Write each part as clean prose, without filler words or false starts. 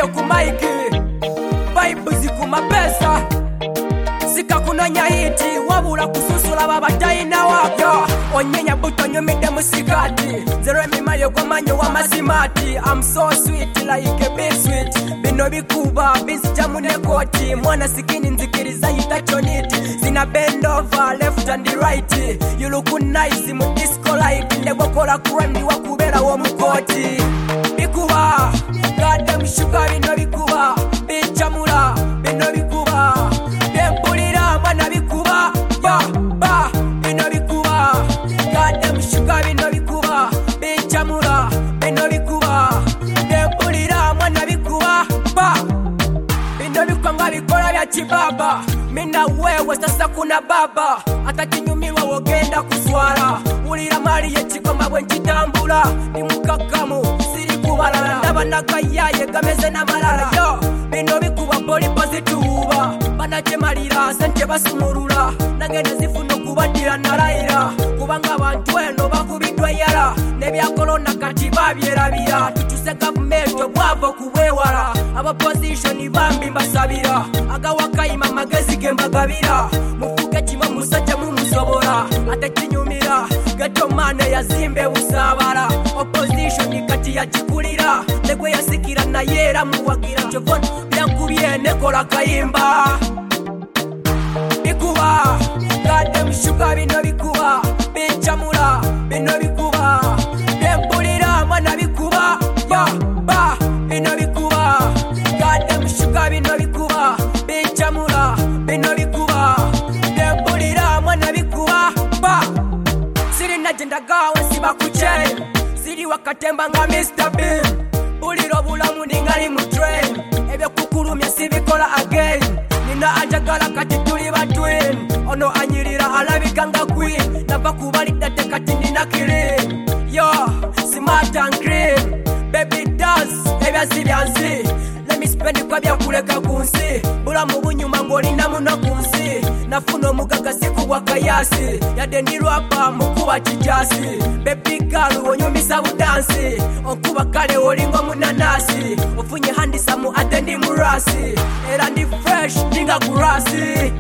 yo ku maiki vibes ku mapesa sika kunonya hiti wabula kususula baba taina wako onyenya buto nyumide musikati zero mimayo kwa manyo wa masimati I'm so sweet like a big sweet bino bikuba bizija munekoti mwana sikini nzikiriza yitachoniti zina bend over left and right you look nice mu disco like ndebokola creme wakubera wo mukoti bikuba goddamn sugar bino bikuba bichamula bino bikuba bempulira mwana bikuba ba bino bikuba goddamn sugar bino bikuba bichamula bino bikuba bempulira mwana bikuba ba bino bikanga bikola bya kibaba mina wewe sasa kuna baba atakinyumirwa wogenda kuswala ulira mali yekigoma bwe nkitambula ni mukakamu siri kubalala ndaba nakayaye gameze n'amalala yo bino bikuba polipo zituuba banakemalira sente basumulula nange nezifuna okubadira nalayira kubanga abantu eno bakubiddwa yala nebyakolona kati babyerabira tutuse gavumenti obwava okubwewala abapositioni bambi mbasabira agawakayima magezi gembagabira mufuge kima musajja mumusobola ate kinyumira getomane yazimbe busabala opposition kati yakikulira negwe yasikira naye era muwagira kyovona byankubye nekola kayimba bikuba goddamn sugar bino bikuba binchamula bino bikuba bempulira mwana bikuba ba bino bikuba goddamn sugar bino bikuba binchamula bino bikuba bempulira mwana bikuba ba siri najenda gawe siba kuche siri wakatemba nga Mr. Bean buliro bulamu ningali mu train ebyo kukulumya sibikola again nina ajagala kati tuli ba twin ono anyirira alabika nga queen nava kubalidde kati nina clean yo smart and green baby dance ebyasi byansi let me spend kwa byakuleka kunsi bulamu bunyuma ngolina muno kunsi nafuna omugaga sikubwa kayasi yadde ndirwapa mukuba kijasi baby girl onyumisa budansi okuba kale olingo munanasi ofunye handisamu ate ndi murasi era ndi fresh ninga kurasi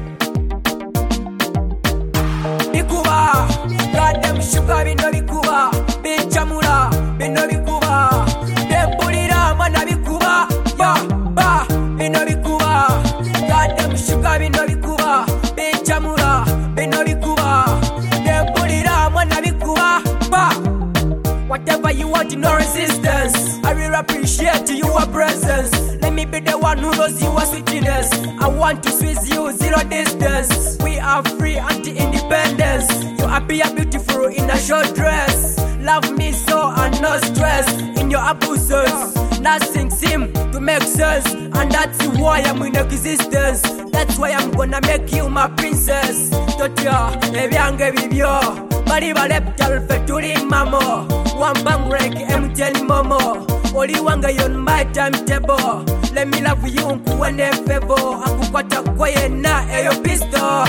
bikuba goddamn sugar bino bikuba binchamula bino bikuba bempulira mwana bikuba ba bino bikuba goddamn sugar bino bikuba binchamula bino bikuba bempulira mwana bikuba ba whatever you want, no resistance. I really appreciate your presence. Let me be the one who knows your sweetness. I want to squeeze you zero distance. We are free anti-independence. You appear beautiful in a short dress. Love me so and no stress. In your absence, nothing seems to make sense. And that's why I'm in existence. That's why I'm gonna make you my princess. Totia, ebyange bibyo. Bali baleptal fetuli mamo one bang break MTN momo oli wanga yon my timetable let me love you nkuwene favor akukwata koye na eyo pisto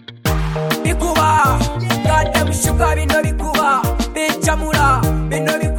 bikuba goddamn sugar bino bikuba binchamula bino